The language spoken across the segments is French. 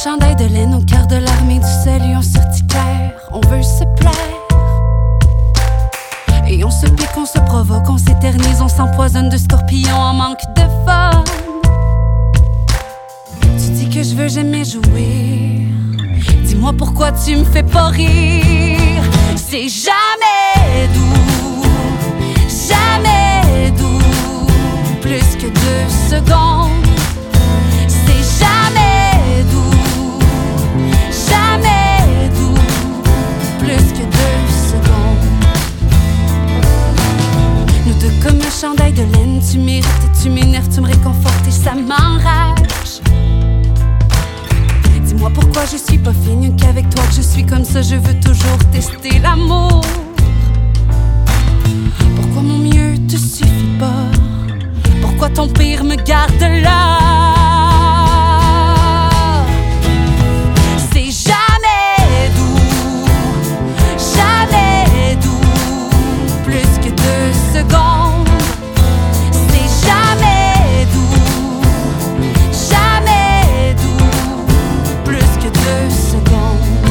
chandail de laine au cœur de l'armée du salut, on s'urticaire, on veut se plaire. Et on se pique, on se provoque, on s'éternise, on s'empoisonne de scorpions en manque de fun. Tu dis que je veux jamais jouer, dis-moi pourquoi tu me fais pas rire. C'est jamais doux, jamais doux, plus que 2 secondes. C'est jamais doux, jamais doux, plus que 2 secondes. Nous deux comme un chandail de laine, tu m'irrites et tu m'énerves, tu me réconfortes et ça m'enrage. Dis-moi pourquoi je suis pas fine, qu'avec toi que je suis comme ça, je veux toujours tester l'amour. Pourquoi mon mieux te suffit pas? Pourquoi ton pire me garde là? C'est jamais doux, jamais doux, plus que 2 secondes. C'est jamais doux, jamais doux, plus que 2 secondes.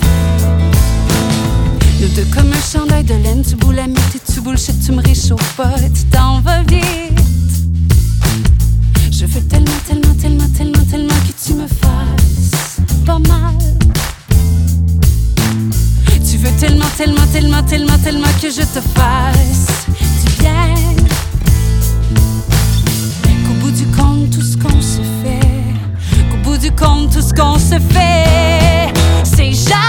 Nous deux comme un chandail de laine, tu boulamites et tu bullshit, tu me réchauffes pas et tu t'en vas vite. Je veux tellement, tellement, tellement, tellement, tellement que tu me fasses pas mal. Tu veux tellement, tellement, tellement, tellement, tellement que je te fasse du bien. Qu'au bout du compte, tout ce qu'on se fait, qu'au bout du compte, tout ce qu'on se fait, c'est jamais